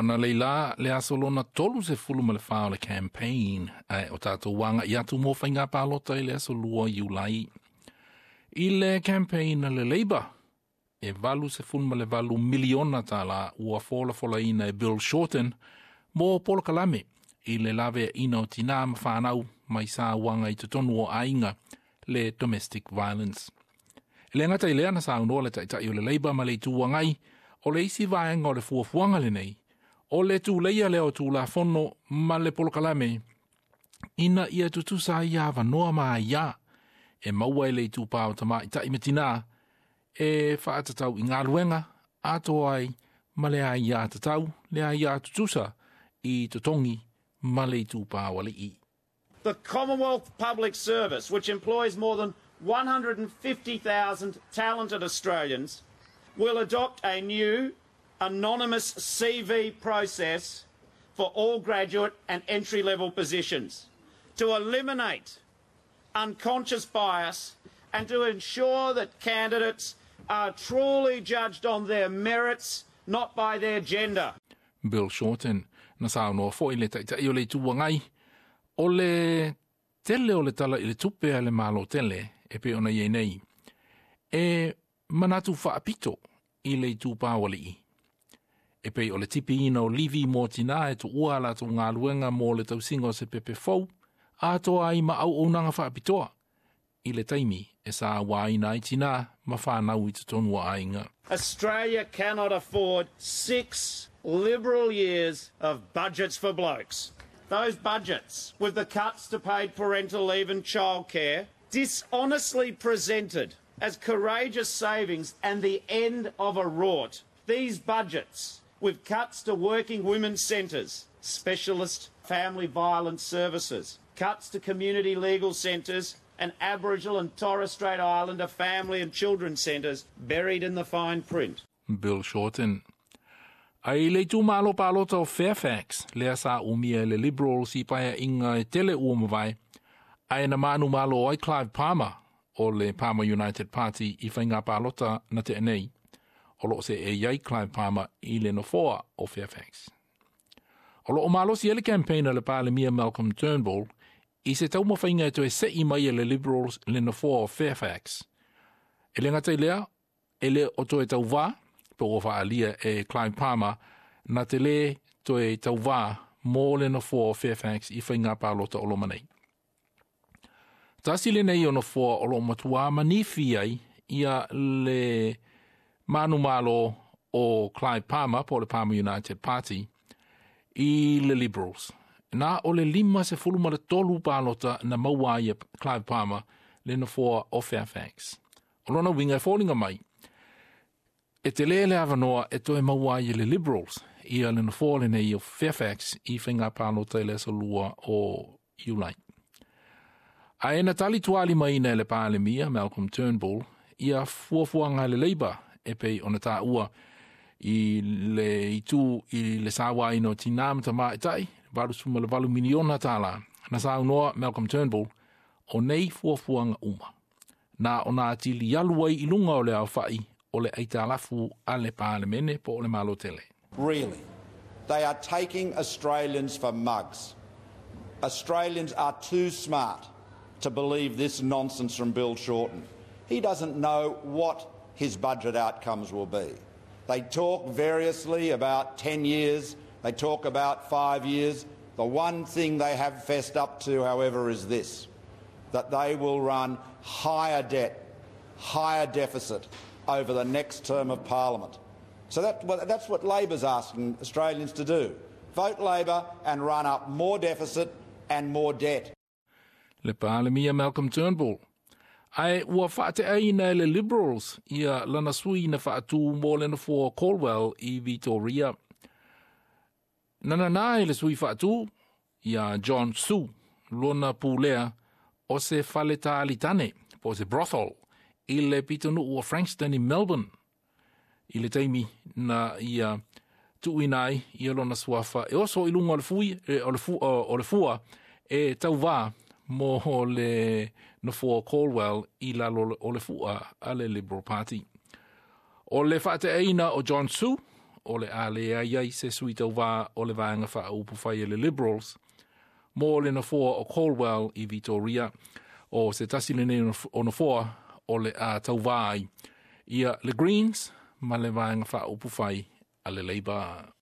ona leila le asolona tolu se fuluma le whao le campaign o tātou wanga i atu mo whainga pālota i le asolua Iulai. I le campaign le Labour e valu se fuluma le valu miliona tala ua fola ina e Bill Shorten mo Polo Kalame i le lave ina o tina ma whanau mai sa wanga i tutonu o ainga le domestic violence. Le ngata i lea na sa unoa le taitai o le Labour ma le tuangai o le isi vaenga o le fuafuanga le nei, o le tu leia leo tu la fono ma le Polo Kalame, ina ia tutusa ia vanoa maa ia, e maua e le tu pao tama i tai metina, e whaatatau i ngā luenga, ato ai, ma le a ia tatau, le a ia tutusa, i tutongi, ma le tu pao ali i. The Commonwealth Public Service, which employs more than 150,000 talented Australians, will adopt a new anonymous CV process for all graduate and entry-level positions to eliminate unconscious bias and to ensure that candidates are truly judged on their merits, not by their gender. Bill Shorten, na sao noa fo i le taitai o le tuangai, o le tele o le tala i le tupe a le malo tele, e pe ona iei nei, e manatu whaapito i le tūpā wali i. E pei o le tipi ina o livi mō tina e tu ua la tu ngā luenga mō le tausingo se pepe fau, a toa ai ma au onanga whaapitoa. I le taimi e sa waina i tina ma whanau i tutonua ainga. Australia cannot afford 6 Liberal years of budgets for blokes. Those budgets, with the cuts to paid parental leave and childcare, dishonestly presented as courageous savings and the end of a rort. These budgets, with cuts to working women's centres, specialist family violence services, cuts to community legal centres and Aboriginal and Torres Strait Islander family and children's centres buried in the fine print. Bill Shorten. Ai le tu malo palota o Fairfax, lea sa umia le Liberals i paia inga e tele uamawai, ai na manu malo oi Clive Palmer, o le Palmer United Party i whainga palota na te enei, o lo se e iai Clive Palmer i le nofoa o Fairfax. O lo o malo si ele campaigna le palemia Malcolm Turnbull, i se tau mawhainga e to e se i mai le Liberals le nofoa o Fairfax. E le ngata i lea, e le o to e tau wā, po o whaalia e Clive Palmer, na te le to e tau wā mō le nofoa o Fairfax i whainga palota o lo manei. Tasi le nei ono fo o lo matua manifi ai ia le manu malo o Clive Palmer po le Palmer United Party i le Liberals. Na o le 5 palota na maua ia Clive Palmer le no fo o Fairfax. O lona winga fallinga mai. E te lele avanoa e toe maua ia le Liberals ia le no fo le nei o Fairfax i whinga palota i le solua o Iulai. A e na tali tuali mai nei le palemia, Malcolm Turnbull, ia fuafuanga le Labour e pei o na tā ua i le sawa ino tinamata mai tai, valu suma le valu miliona tala, na sa unoa Malcolm Turnbull, o nei fuafuanga uma. Na o na atili yaluai ilunga o le au fai, o le aitalafu a le palemene po o le malo tele. Really, they are taking Australians for mugs. Australians are too smart to believe this nonsense from Bill Shorten. He doesn't know what his budget outcomes will be. They talk variously about 10 years, they talk about 5 years. The one thing they have fessed up to, however, is this, that they will run higher debt, higher deficit over the next term of Parliament. So that's what Labor's asking Australians to do. Vote Labor and run up more deficit and more debt. Le palemia Malcolm Turnbull. Ai ua whaate aina le Liberals ia lana sui na whaatu mō lena for Caldwell i Victoria. Nana nai le sui whaatu ia John Su, lona pūlea o se whaleta alitane po se brothel i le pitonu o Frankston i Melbourne. I le teimi na ia tuinai ia lona suafa e oso ilunga o le fua e tau wā mo le no for Caldwell i la o le fua a le Liberal Party. O le whaate eina o John Su, o le a le ai se sui tau wā o le vāenga wha upu whai le Liberals. Mō le na fōa o Caldwell I Vitoria o se tasile nei o na fōa o le a tau wāi. Ia le Greens ma le vāenga wha upu whai a le Labour.